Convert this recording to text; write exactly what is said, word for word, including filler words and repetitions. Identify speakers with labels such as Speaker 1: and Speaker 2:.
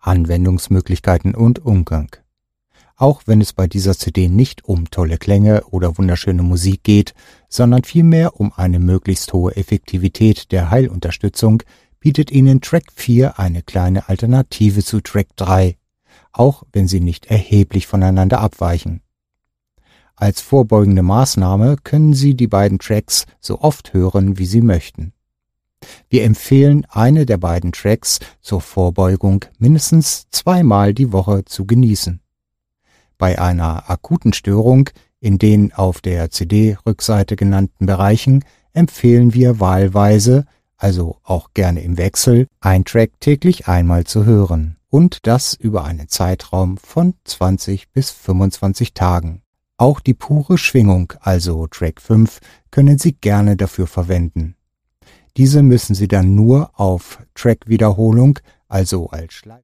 Speaker 1: Anwendungsmöglichkeiten und Umgang. Auch wenn es bei dieser C D nicht um tolle Klänge oder wunderschöne Musik geht, sondern vielmehr um eine möglichst hohe Effektivität der Heilunterstützung, bietet Ihnen Track vier eine kleine Alternative zu Track drei, auch wenn sie nicht erheblich voneinander abweichen. Als vorbeugende Maßnahme können Sie die beiden Tracks so oft hören, wie Sie möchten. Wir empfehlen, eine der beiden Tracks zur Vorbeugung mindestens zweimal die Woche zu genießen. Bei einer akuten Störung in den auf der C D-Rückseite genannten Bereichen empfehlen wir wahlweise, also auch gerne im Wechsel, ein Track täglich einmal zu hören und das über einen Zeitraum von zwanzig bis fünfundzwanzig Tagen. Auch die pure Schwingung, also Track fünf, können Sie gerne dafür verwenden. Diese müssen Sie dann nur auf Track-Wiederholung, also als Schleif